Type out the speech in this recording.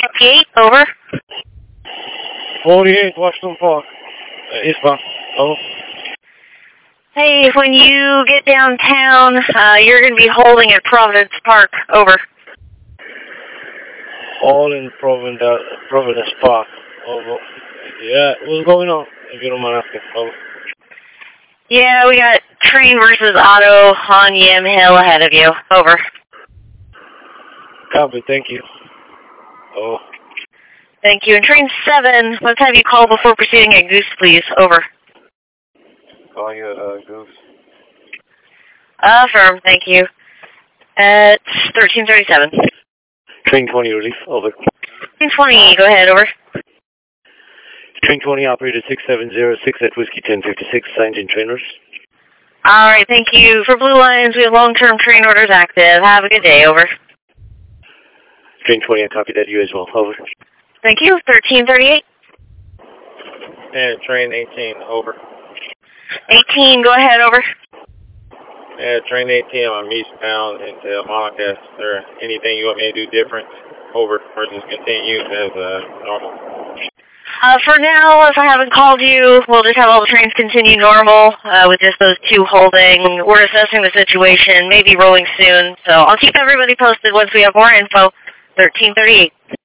58, over. 48, Washington Park. Eastbound. Over. Hey, when you get downtown, you're going to be holding at Providence Park, over. All in Providence Park. Over. Yeah, what's going on? If you don't mind asking. Over. Yeah, we got train versus auto on Yam Hill ahead of you, over. Copy, thank you. Oh. Thank you. And train 7, let's have you call before proceeding at Goose, please, over. Oh, yeah, Goose. Affirm, thank you. At 1337. Train 20, relief, over. Train 20, go ahead, over. Train 20, operator 6706 at Whiskey 1056, signed in trainers. All right, thank you. For Blue Lines, we have long-term train orders active. Have a good day, over. Train 20, I copy that, you as well, over. Thank you. 1338. And train 18, over. 18, go ahead, over. Yeah, train 18, I'm eastbound into Monaco. Is there anything you want me to do different, over, versus continue as normal? For now, if I haven't called you, we'll just have all the trains continue normal, with just those 2 holding. We're assessing the situation, maybe rolling soon, so I'll keep everybody posted once we have more info. 1338.